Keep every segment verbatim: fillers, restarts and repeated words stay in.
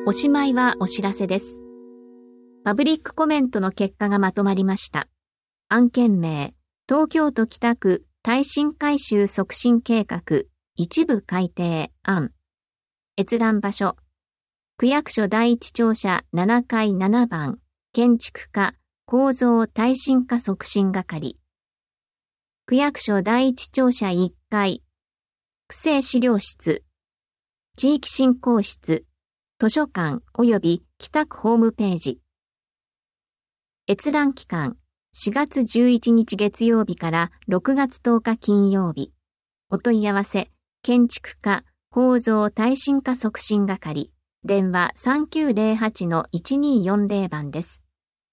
おしまいはお知らせです。パブリックコメントの結果がまとまりました。案件名、東京都北区耐震改修促進計画一部改定案。閲覧場所、区役所第一庁舎ななかいななばん、建築課構造耐震化促進係。区役所第一庁舎いっかい、区政資料室、地域振興室、図書館及び北区ホームページ。閲覧期間、しがつじゅういちにち月曜日からろくがつとおか金曜日。お問い合わせ、建築課構造耐震化促進係。電話 さんきゅうゼロはちのいちにーよんゼロ 番です。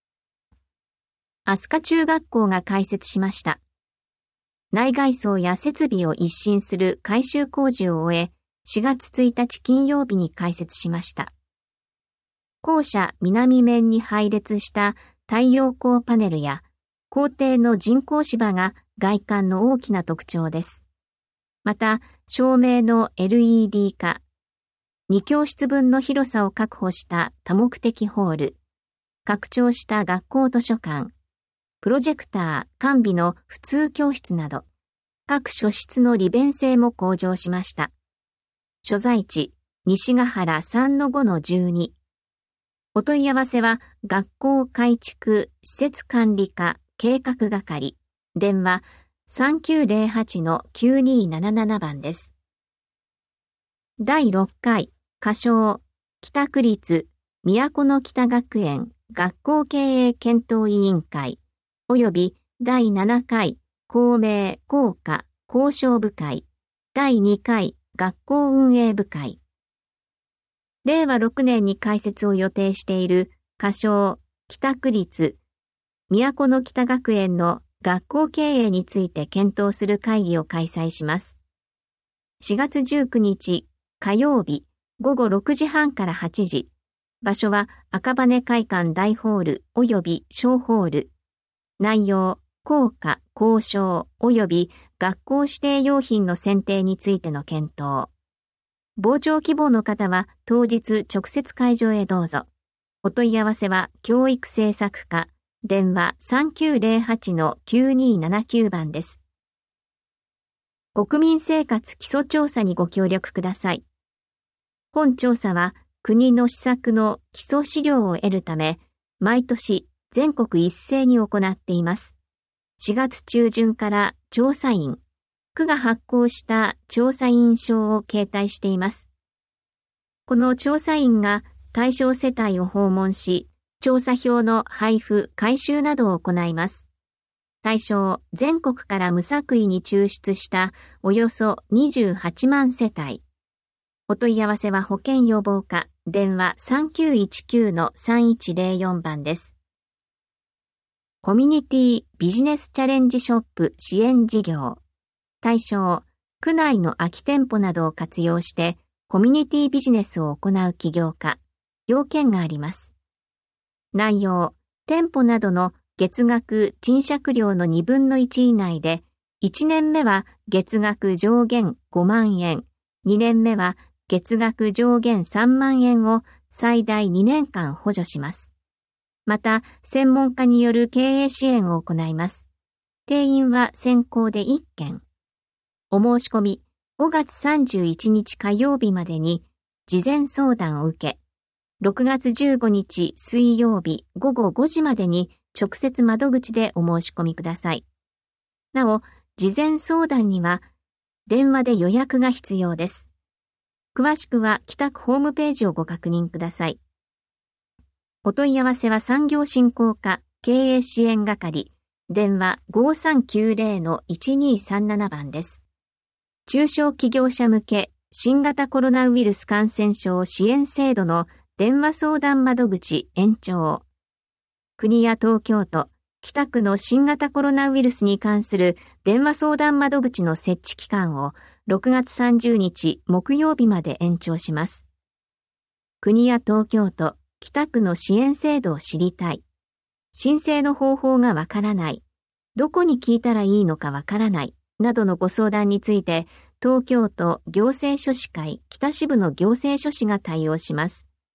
飛鳥中学校が開設しました。内外装や設備を一新する改修工事を終え、しがつついたち金曜日に開設しました。校舎南面に配列した太陽光パネルや校庭の人工芝が外観の大きな特徴です。また、照明の エルイーディー 化、にきょうしつぶんの広さを確保した多目的ホール、拡張した学校図書館、プロジェクター完備の普通教室など、各書室の利便性も向上しました。所在地、西ヶ原 さんのごのじゅうに。お問い合わせは、学校改築施設管理課計画係、電話 さんきゅうゼロはちのきゅうにーなななな 番です。だいろっかい、仮称、北区立都の北学園学校経営検討委員会、及びだいななかい、公明校歌交渉部会、だいにかい、学校運営部会。れいわろくねんに開設を予定している仮称北区立都の北学園の学校経営について検討する会議を開催します。しがつじゅうくにち火曜日ごごろくじはんからはちじ。場所は赤羽会館大ホール及び小ホール。内容、校歌交渉及び学校指定用品の選定についての検討。傍聴希望の方は当日直接会場へどうぞ。お問い合わせは教育政策課、電話 さんきゅうゼロはちのきゅうにーななきゅう 番です。国民生活基礎調査にご協力ください。本調査は国の施策の基礎資料を得るため、毎年全国一斉に行っています。しがつちゅうじゅんから調査員、区が発行した調査員証を携帯しています。この調査員が対象世帯を訪問し、調査票の配布・回収などを行います。対象、全国から無作為に抽出したおよそにじゅうはちまんせたい。お問い合わせは保健予防課、電話 さんきゅういちきゅうのさんいちゼロよん 番です。コミュニティビジネスチャレンジショップ支援事業。対象、区内の空き店舗などを活用してコミュニティビジネスを行う起業家。要件があります。内容、店舗などの月額賃借料のにぶんのいち以内で、いちねんめは月額上限ごまんえん、にねんめは月額上限さんまんえんを最大にねんかん補助します。また、専門家による経営支援を行います。定員は先行でいっけん。お申し込み、ごがつさんじゅういちにち火曜日までに事前相談を受け、ろくがつじゅうごにち水曜日ごごごじまでに直接窓口でお申し込みください。なお、事前相談には電話で予約が必要です。詳しくは北区ホームページをご確認ください。お問い合わせは産業振興課経営支援係、電話 ごさんきゅうゼロのいちにーさんなな 番です。中小企業者向け新型コロナウイルス感染症支援制度の電話相談窓口延長。国や東京都、北区の新型コロナウイルスに関する電話相談窓口の設置期間をろくがつさんじゅうにち木曜日まで延長します。国や東京都、北区の支援制度を知りたい。申請の方法がわからない。どこに聞いたらいいのかわからない。などのご相談について、東京都行政書士会北支部の行政書士が対応します。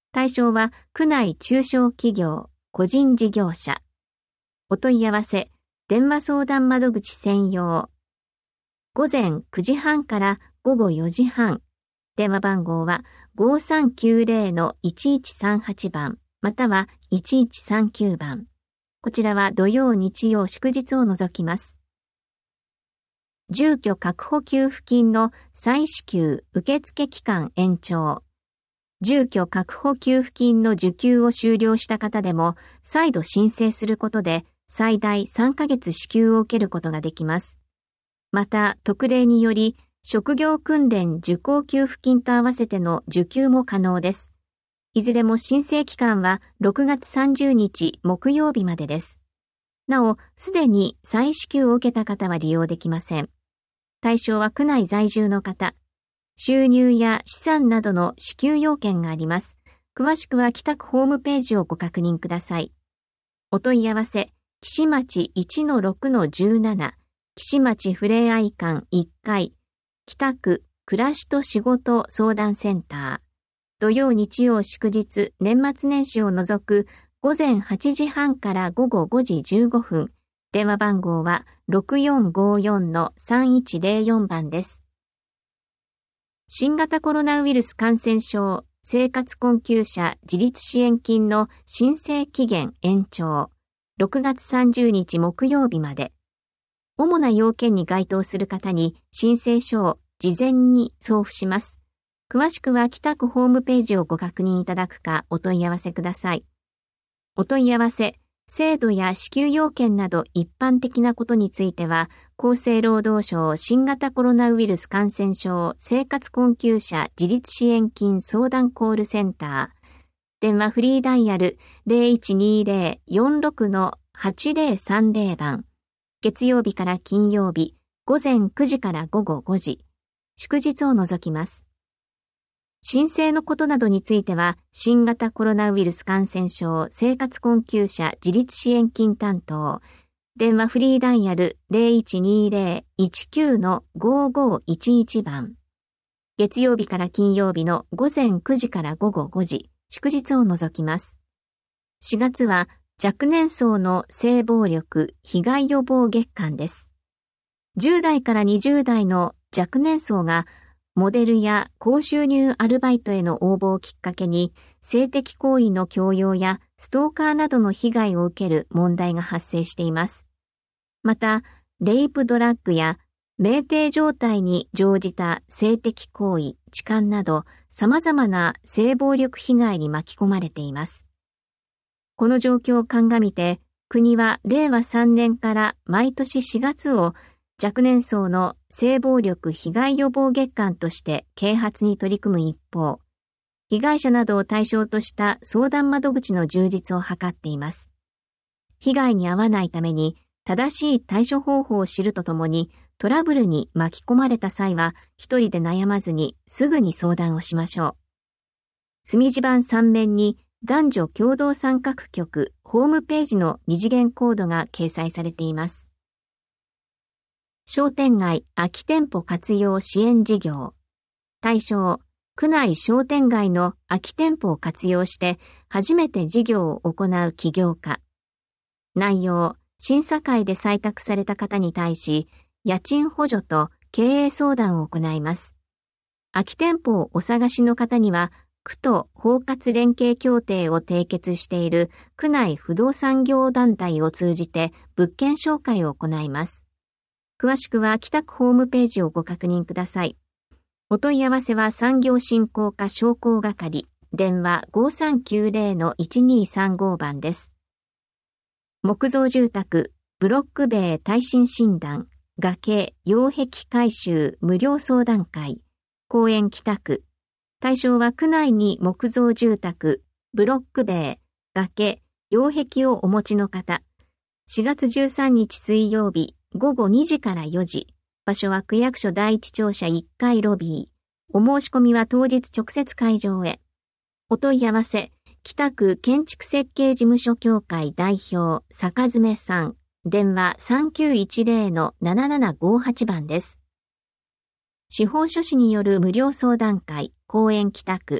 対象は区内中小企業、個人事業者。お問い合わせ、電話相談窓口専用。午前くじはんから午後よじはん。電話番号は ごさんきゅうゼロのいちいちさんはち 番、またはいちいちさんきゅう番。こちらは土曜、日曜、祝日を除きます。住居確保給付金の再支給受付期間延長。住居確保給付金の受給を終了した方でも再度申請することで最大さんかげつ支給を受けることができます。また、特例により職業訓練受講給付金と合わせての受給も可能です。いずれも申請期間はろくがつさんじゅうにち木曜日までです。なお、すでに再支給を受けた方は利用できません。対象は区内在住の方。収入や資産などの支給要件があります。詳しくは北区ホームページをご確認ください。お問い合わせ、岸町 いちのろくのじゅうなな、岸町ふれあい館いっかい、北区暮らしと仕事相談センター。土曜日曜祝日、年末年始を除く午前はちじはんから午後ごじじゅうごふん。電話番号は ろくよんごよんのさんいちゼロよん 番です。新型コロナウイルス感染症生活困窮者自立支援金の申請期限延長。ろくがつさんじゅうにち木曜日まで。主な要件に該当する方に申請書を事前に送付します。詳しくは北区ホームページをご確認いただくかお問い合わせください。お問い合わせ、制度や支給要件など一般的なことについては、厚生労働省新型コロナウイルス感染症生活困窮者自立支援金相談コールセンター、電話フリーダイヤル ゼロいちにゼロ よんろくのはちゼロさんゼロ 番、月曜日から金曜日、午前くじから午後ごじ、祝日を除きます。申請のことなどについては、新型コロナウイルス感染症生活困窮者自立支援金担当、電話フリーダイヤル ゼロいちにゼロ いちきゅうのごごいちいち 番、月曜日から金曜日の午前くじから午後ごじ、祝日を除きます。しがつは若年層の性暴力被害予防月間です。じゅう代からにじゅう代の若年層がモデルや高収入アルバイトへの応募をきっかけに性的行為の強要やストーカーなどの被害を受ける問題が発生しています。また、レイプドラッグや酩酊状態に乗じた性的行為、痴漢など様々な性暴力被害に巻き込まれています。この状況を鑑みて、国はれいわさんねんから毎年しがつを若年層の性暴力被害予防月間として啓発に取り組む一方、被害者などを対象とした相談窓口の充実を図っています。被害に遭わないために正しい対処方法を知るとともに、トラブルに巻き込まれた際は一人で悩まずにすぐに相談をしましょう。墨地版さん面に男女共同参画局ホームページの二次元コードが掲載されています。商店街空き店舗活用支援事業。対象、区内商店街の空き店舗を活用して初めて事業を行う起業家。内容、審査会で採択された方に対し、家賃補助と経営相談を行います。空き店舗をお探しの方には、区と包括連携協定を締結している区内不動産業団体を通じて物件紹介を行います。詳しくは北区ホームページをご確認ください。お問い合わせは産業振興課商工係、電話 ごさんきゅうゼロのいちにさんご 番です。木造住宅、ブロック塀耐震診断、崖、擁壁改修無料相談会、公園北区。対象は区内に木造住宅、ブロック塀、崖、擁壁をお持ちの方。しがつじゅうさんにち水曜日、ごごにじからよじ。場所は区役所第一庁舎いっかいロビー。お申し込みは当日直接会場へ。お問い合わせ、北区建築設計事務所協会代表、坂詰さん。電話 さんきゅういちゼロのななななごはち 番です。司法書士による無料相談会、公園北区。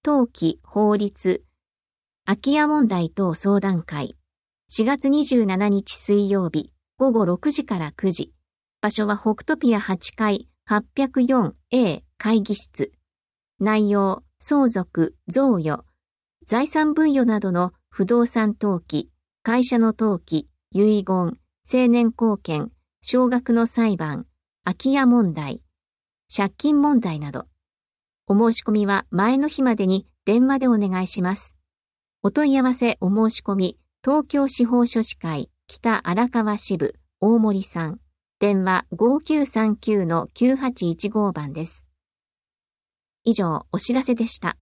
登記法律空き家問題等相談会しがつにじゅうしちにち水曜日ごごろくじからくじ。場所は北トピアはちかい はっぴゃくよんエー 会議室。内容、相続、贈与、財産分与などの不動産登記、会社の登記、遺言、成年後見、少額の裁判、空き家問題、借金問題など。お申し込みは前の日までに電話でお願いします。お問い合わせお申し込み、東京司法書士会北荒川支部大森さん。電話 ごきゅうさんきゅうのきゅうはちいちご 番です。以上、お知らせでした。